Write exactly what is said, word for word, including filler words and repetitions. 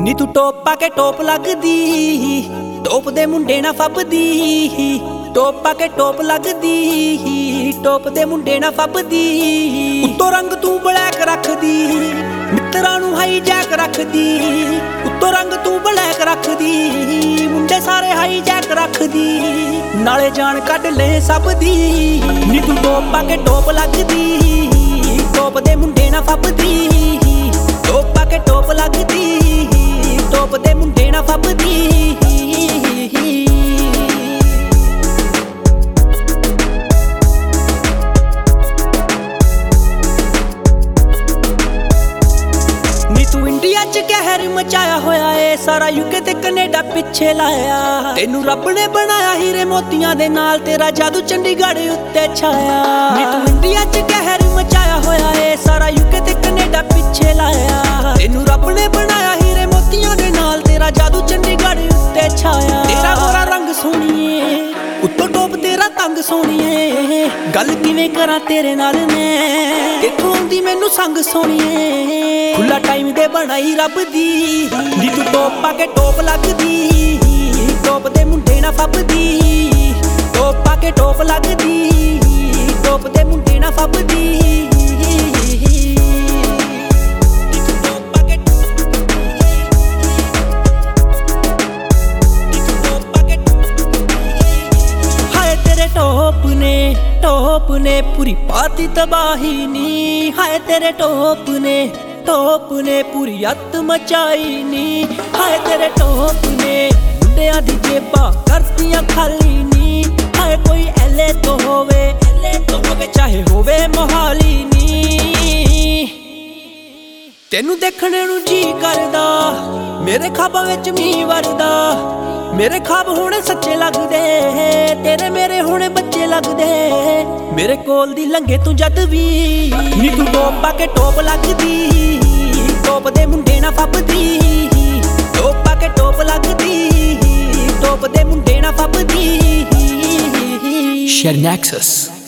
ਨੀ ਤੂੰ ਟੋਪ ਪਾ ਕੇ ਟੋਪ ਲੱਗਦੀ, ਟੋਪ ਦੇ ਮੁੰਡੇ ਨਾ ਫੱਬਦੀ। ਟੋਪ ਪਾ ਕੇ ਟੋਪ ਲੱਗਦੀ, ਟੋਪ ਦੇ ਮੁੰਡੇ ਨਾ ਫੱਬਦੀ। ਉੱਤੋਂ ਰੰਗ ਤੂੰ ਬਲੈਕ ਰੱਖਦੀ, ਮਿੱਤਰਾਂ ਨੂੰ ਹਾਈ ਜੈਕ ਰੱਖਦੀ। ਉੱਤੋਂ ਰੰਗ ਤੂੰ ਬਲੈਕ ਰੱਖਦੀ, ਮੁੰਡੇ ਸਾਰੇ ਹਾਈ ਜੈਕ ਰੱਖਦੀ। ਨਾਲੇ ਜਾਨ ਕੱਢ ਲੈ ਸਭ ਦੀ। ਨੀ ਤੂੰ ਟੋਪ ਪਾ ਕੇ ਟੋਪ ਲੱਗਦੀ, ਟੋਪ ਦੇ ਮੁੰਡੇ ਨਾ ਫੱਬਦੀ। ਟੋਪ ਪਾ ਕੇ ਟੋਪ ਲੱਗਦੀ, ਟੋਪ ਦੇ ਮੁੰਡੇ ਨਾ ਫੱਬਦੀ। ਨੀ ਤੂੰ ਇੰਡੀਆ ਚ ਕਹਿਰ ਮਚਾਇਆ ਹੋਇਆ ਏ, ਸਾਰਾ ਯੂਕੇ ਤੇ ਕੈਨੇਡਾ ਪਿੱਛੇ ਲਾਇਆ। ਤੈਨੂੰ ਰੱਬ ਨੇ ਬਣਾਇਆ ਹੀਰੇ ਮੋਤੀਆਂ ਦੇ ਨਾਲ, ਤੇਰਾ ਜਾਦੂ ਚੰਡੀਗੜ੍ਹ ਉੱਤੇ ਛਾਇਆ। ਨੀ ਤੂੰ ਇੰਡੀਆ ਚ ਕਹਿਰ ਮਚਾਇਆ ਹੋਇਆ ਏ, ਸਾਰਾ ਯੂਕੇ ਤੇ ਕੈਨੇਡਾ ਪਿੱਛੇ ਲਾਇਆ। ਤੈਨੂੰ ਰੱਬ ਨੇ ਬਣਾਇਆ ਹੀਰੇ ਮੋਤੀਆਂ ਦੇ ਨਾਲ, ਤੇਰਾ ਜਾਦੂ ਚੰਡੀਗੜ੍ਹ ਉੱਤੇ ਛਾਇਆ। ਤੇਰਾ ਗੋਰਾ ਰੰਗ ਸੋਹਣੀਏ, ਉੱਤੋਂ ਟੋਪ ਤੇਰਾ ਤੰਗ ਸੋਹਣੀਏ। ਗੱਲ ਕਿਵੇਂ ਕਰਾਂ ਤੇਰੇ ਨਾਲ ਮੈਂ, ਕਿੱਥੋਂ ਆਉਂਦੀ ਮੈਨੂੰ ਸੰਗ ਸੋਹਣੀਏ। ਖੁੱਲਾ ਟਾਈਮ ਦੇ ਬਣਾਈ ਰੱਬ ਦੀ। ਨੀ ਤੂੰ ਟੋਪ ਪਾ ਕੇ ਟੋਪ ਲੱਗਦੀ, ਟੋਪ ਦੇ ਮੁੰਡੇ ਨਾ ਫੱਬਦੀ। ਟੋਪ ਪਾ ਕੇ ਟੋਪ ਲੱਗਦੀ, ਟੋਪ ਦੇ ਮੁੰਡੇ ਨਾ ਫੱਬਦੀ। ਟੋਪ ਨੇ ਟੋਪ ਨੇ ਪੂਰੀ ਪਾਤੀ ਤਬਾਹੀ ਨੀ। ਹਾਏ ਤੇਰੇ ਟੋਪ ਨੇ ਟੋਪ ਨੇ ਪੂਰੀ ਅੱਤ ਮਚਾਈ ਨੀ। ਹਾਏ ਤੇਰੇ ਟੋਪ ਨੇ ਮੁੰਡਿਆਂ ਦੀ ਜੇਬਾਂ ਕਰਤੀਆਂ ਖਾਲੀ ਨੀ। ਹਾਏ ਕੋਈ ਐਲੇ ਤੋਂ ਹੋਵੇ ਐਲੇ ਤੋਂ ਹੋਵੇ ਚਾਹੇ ਹੋਵੇ ਮੋਹਾਲੀ ਨੀ। ਤੈਨੂੰ ਦੇਖਣ ਨੂੰ ਜੀ ਕਰਦਾ, ਮੇਰੇ ਖਾਬਾਂ ਵਿੱਚ ਮੀਂਹ ਵਰਦਾ। ਮੇਰੇ ਖਾਬ ਹੁਣ ਸੱਚੇ ਲੱਗਦੇ, ਤੇਰੇ ਮੇਰੇ ਹੁਣ ਬੱਚੇ ਲੱਗਦੇ। ਮੇਰੇ ਕੋਲ ਦੀ ਲੰਘੇ ਤੂੰ ਜਦ ਵੀ। ਨੀ ਤੂੰ ਟੋਪ ਪਾ ਕੇ ਟੋਪ ਲੱਗਦੀ, ਟੋਪ ਦੇ ਮੁੰਡੇ ਨਾ ਫੱਬਦੀ। ਟੋਪ ਪਾ ਕੇ ਟੋਪ ਲੱਗਦੀ, ਟੋਪ ਦੇ ਮੁੰਡੇ ਨਾ ਫੱਬਦੀ। Share Nexus.